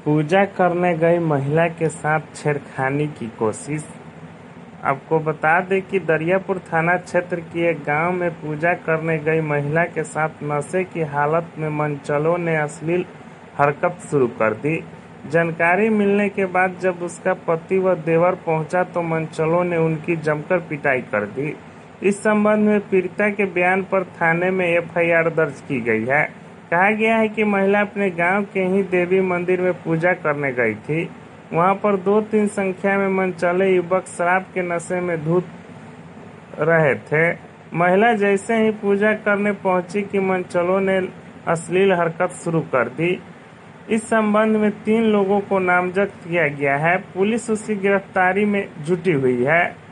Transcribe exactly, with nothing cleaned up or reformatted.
पूजा करने गई महिला के साथ छेड़खानी की कोशिश। आपको बता दें कि दरियापुर थाना क्षेत्र की एक गांव में पूजा करने गई महिला के साथ नशे की हालत में मनचलों ने अश्लील हरकत शुरू कर दी। जानकारी मिलने के बाद जब उसका पति व देवर पहुंचा तो मनचलों ने उनकी जमकर पिटाई कर दी। इस संबंध में पीड़िता के बयान पर थाने में एफ आई आर दर्ज की गई है। कहा गया है कि महिला अपने गांव के ही देवी मंदिर में पूजा करने गई थी। वहां पर दो तीन संख्या में मनचले युवक शराब के नशे में धुत रहे थे। महिला जैसे ही पूजा करने पहुंची कि मनचलों ने अश्लील हरकत शुरू कर दी। इस संबंध में तीन लोगों को नामजद किया गया है। पुलिस उसकी गिरफ्तारी में जुटी हुई है।